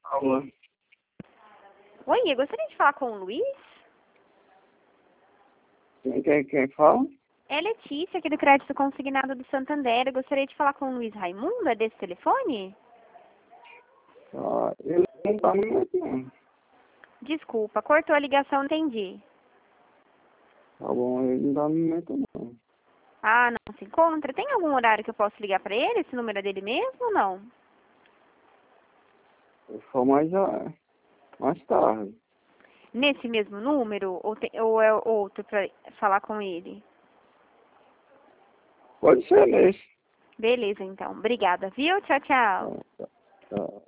Alô? Oi, eu gostaria de falar com o Luiz. Quem fala? É Letícia, aqui do Crédito Consignado do Santander. Eu gostaria de falar com o Luiz Raimundo. É desse telefone? Ele não tá no momento, não. Desculpa, cortou a ligação, não entendi. Tá bom, ele não tá no momento, não. Ah, não se encontra? Tem algum horário que eu posso ligar para ele? Esse número é dele mesmo ou não? Eu só mais tarde. Nesse mesmo número? Ou é outro para falar com ele? Pode ser nesse. Beleza, então. Obrigada, viu? Tchau, tchau. Tá.